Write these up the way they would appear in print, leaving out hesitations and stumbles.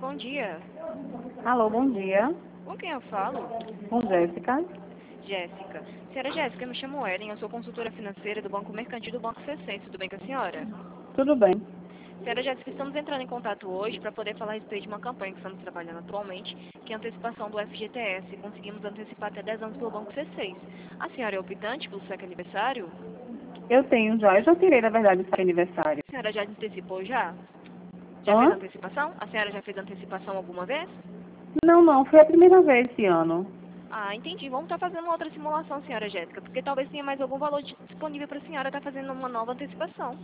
bom dia. Alô, bom dia. Com quem eu falo? Com Jéssica. Jéssica. Senhora Jéssica, eu me chamo Ellen, eu sou consultora financeira do Banco Mercantil do Banco C6. Tudo bem com a senhora? Tudo bem. Senhora Jéssica, estamos entrando em contato hoje para poder falar a respeito de uma campanha que estamos trabalhando atualmente, que é a antecipação do FGTS. Conseguimos antecipar até 10 anos pelo Banco C6. A senhora é optante pelo seu aniversário? Eu tenho já. Eu já tirei, na verdade, esse aniversário. A senhora já antecipou já? Já fez Hã? antecipação? A senhora já fez antecipação alguma vez? Não. Foi a primeira vez esse ano. Ah, entendi. Vamos estar fazendo uma outra simulação, senhora Jéssica, porque talvez tenha mais algum valor disponível para a senhora estar fazendo uma nova antecipação.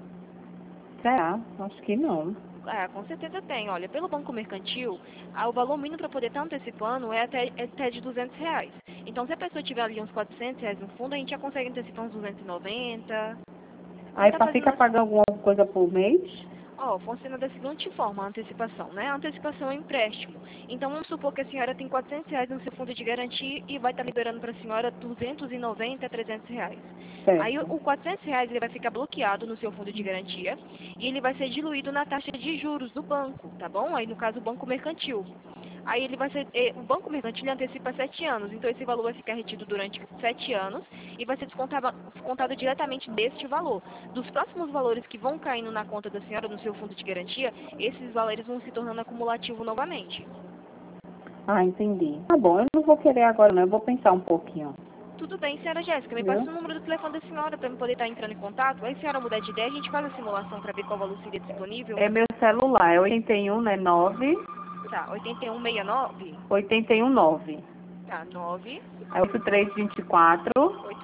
Será? Acho que não. Ah, com certeza tem. Olha, pelo Banco Mercantil, o valor mínimo para poder estar antecipando é até de R$ 200. Então, se a pessoa tiver ali uns R$ 400 no fundo, a gente já consegue antecipar uns 290. Vamos Aí estar fazendo fica pagando alguma coisa por mês? funciona da seguinte forma, a antecipação, né? A antecipação é um empréstimo. Então, vamos supor que a senhora tem R$ 400 no seu fundo de garantia e vai estar liberando para a senhora 290 a R$ 300. Aí, Certo. o R$ 400 ele vai ficar bloqueado no seu fundo de garantia e ele vai ser diluído na taxa de juros do banco, tá bom? Aí, no caso, o Banco Mercantil. Aí ele vai ser, o Banco Mercantil antecipa 7 anos, então esse valor vai ficar retido durante 7 anos e vai ser descontado diretamente deste valor. Dos próximos valores que vão caindo na conta da senhora no seu fundo de garantia, esses valores vão se tornando acumulativo novamente. Ah, entendi. Tá bom, eu não vou querer agora não. Eu vou pensar um pouquinho. Tudo bem, senhora Jéssica, me passa Viu? o número do telefone da senhora para eu poder estar entrando em contato. Aí, se a senhora mudar de ideia, a gente faz a simulação para ver qual valor seria disponível. É meu celular. É 81, né? 9 Tá, 8169. 819. Tá, 9 É 8324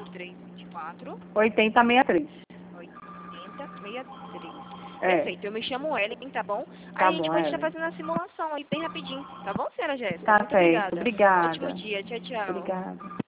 8324 8063. 8063. É. Perfeito, eu me chamo Ellen, tá bom? Aí Tá a gente bom, pode estar Ellen. fazendo a simulação aí bem rapidinho, tá bom, senhora Jéssica? Tá Muito certo. obrigada. Ótimo Obrigada. dia, tchau, tchau. Obrigada.